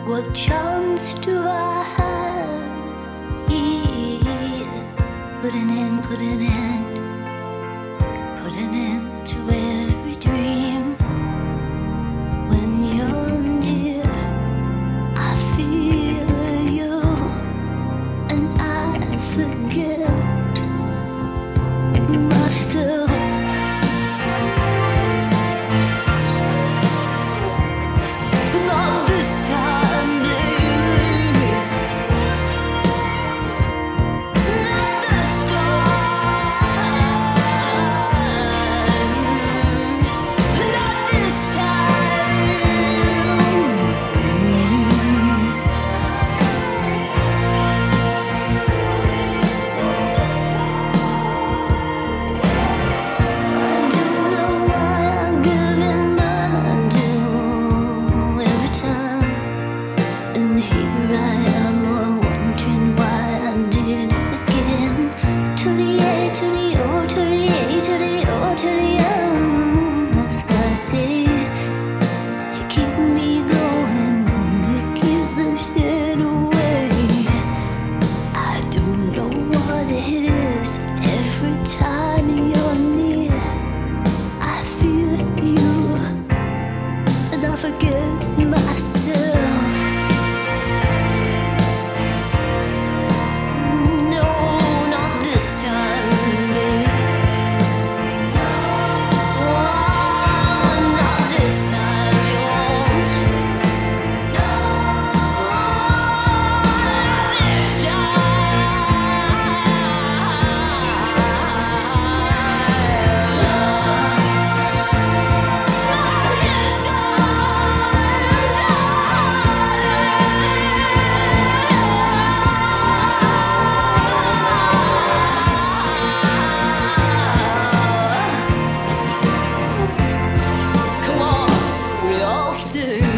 What chance do I have? Yeah. Put an end, put an end, put an end to every dream. When you're near, I feel you, and I forget myself. But not this time, baby. Not this time. Not this time, baby. I don't know why I'm giving mine to every time. And here I am, wondering why I did it again. To the A, to the O, to the A, to the O, to the M. That's what I say. You keep me going, you keep the shit away. I don't know what it is. Every time you're near, I feel you, and I forget myself. No, not this time, baby. Oh, not this time, you won't. Not this Come on, we all sing.